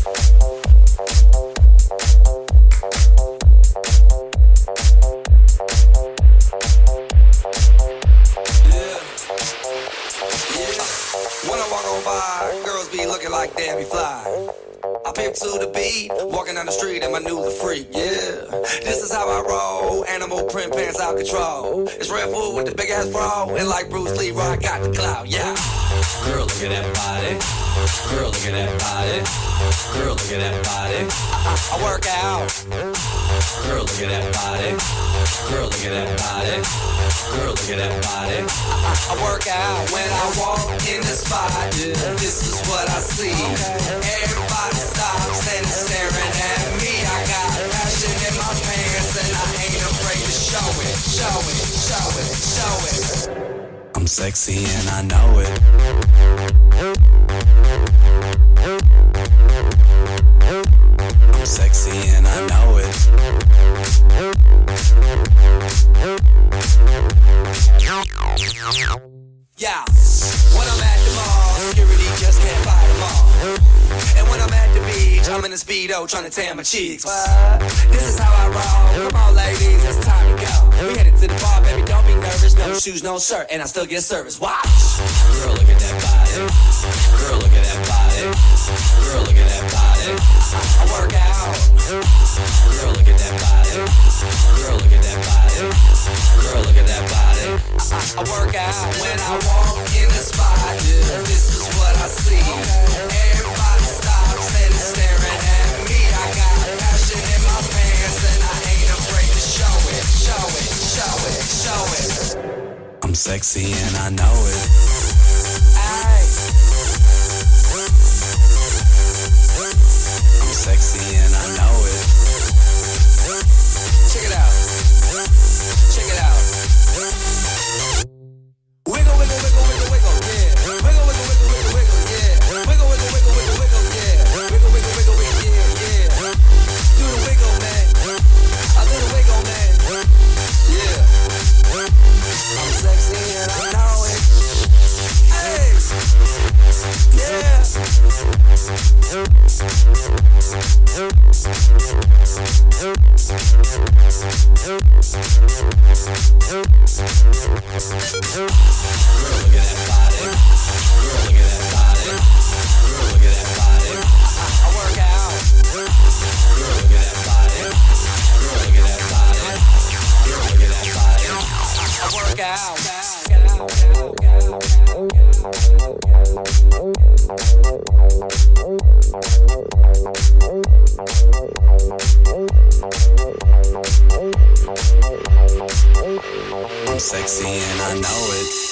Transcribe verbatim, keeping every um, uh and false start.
When I walk on by, girls be looking like Debbie Fly. I pimp to the beat, walking down the street in my new the freak, yeah. This is how I roll, animal print pants out control. It's Red Food with the big ass bro, and like Bruce Lee, I got the clout, yeah. Girl, look at that body. Girl, look at that body. Girl, look at that body. I, I, I work out. Girl, look at that body. Girl, look at that body. Girl, look at that body. I, I, I work out when I walk in the spot. This is what I see. Everybody stops and is staring at me. I got passion in my pants and I ain't afraid to show it, show it, show it, show it. I'm sexy and I know it. I'm sexy and I know it. Yeah, when I'm at the mall, security just can't fight them all. And when I'm at the beach, I'm in a Speedo trying to tan my cheeks. What? This is how I roll. Come on, ladies, it's time to go. We headed to the bar, baby, don't be nervous. No shoes, no shirt, and I still get service. Watch. Girl, look at that body. Girl, look at that body. Girl, look at that body. I, I work out. Girl, look at that body. Girl, look at that body. Girl, look at that body. I, I work out when I walk in the spot. This is what I see. Everybody stops and is staring at me. I got passion in my pants and I ain't afraid to show it, show it, show it, show it. I'm sexy and I know it. Aye. I'm sexy and I know it. Check it out. Check it out. Wiggle, wiggle, wiggle, wiggle, wiggle, yeah. Wiggle, wiggle, wiggle, wiggle, wiggle, yeah. Wiggle, wiggle, wiggle, wiggle, wiggle, yeah. Wiggle, wiggle, wiggle, wiggle, yeah, yeah. Do the wiggle, man. I do the wiggle, man. Yeah. I'm sexy and I know it. Hey. Yeah. Girl, look at that body. Girl, look at that body. Girl, look at that body. I, I work out. Girl, look at that body. Girl, look at that body. Girl, look at that body. I, I work out. I'm sexy and I know it.